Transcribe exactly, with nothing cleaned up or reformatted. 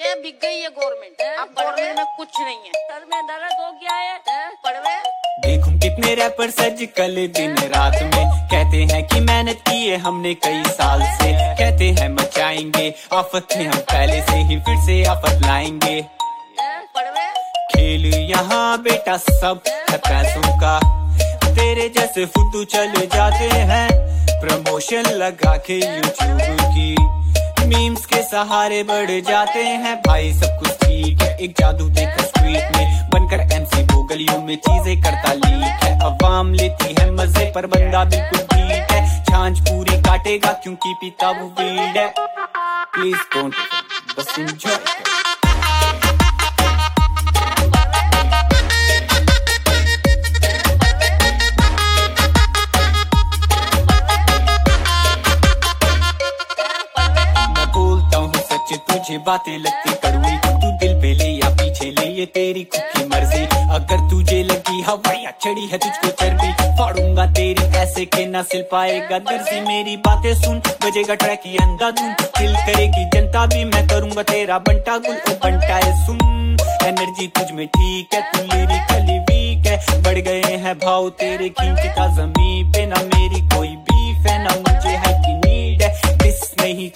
के बिक गई है गवर्नमेंट। अब गवर्नमेंट में कुछ नहीं है। सर में दर्द हो गया है, पढ़वे देखूं कितने रैपर सज कल दिन रात में, कहते हैं कि मेहनत की है हमने कई साल से, कहते हैं मचाएंगे आफत में हम पहले से ही फिर से आफत लाएंगे। पढ़वे खेल यहाँ बेटा सब है पैसों का, तेरे जैसे फुद्दू चले जाते हैं प्रमोशन लगा के यूट्यूब की, मीम्स के सहारे बढ़ जाते हैं भाई सब कुछ ठीक है। एक जादू देखा स्ट्रीट में बनकर एमसी वो गलियों में चीजें करता लीक है, अवाम लेती है मजे पर बंदा बिल्कुल ठीक है, छांछ पूरी काटेगा क्योंकि पीता वो वीड है। प्लीज डोंट बस एंजॉय। तुझे बातें लगती कड़वी, तू दिल पे ले या पीछे ले ये तेरी खुद की मर्जी, अगर तुझे लगी हवाइयां चढ़ी है तुझको चर्बी, फाड़ूंगा तेरी ऐसे के ना सिल पाएगा दर्जी। मेरी बातें सुन बजेगा ट्रैक की अंधाधुन, दिल करेगी जनता भी मैं करूंगा तेरा बंटा गुल। ओ बंटा है सुन एनर्जी तुझ में ठीक है, तू लिरिकली वीक है, बढ़ गए हैं भाव तेरे खींचता जमीन पे, ना मेरी कोई बीफ है ना मुझे है की नीड है, दिस नहीं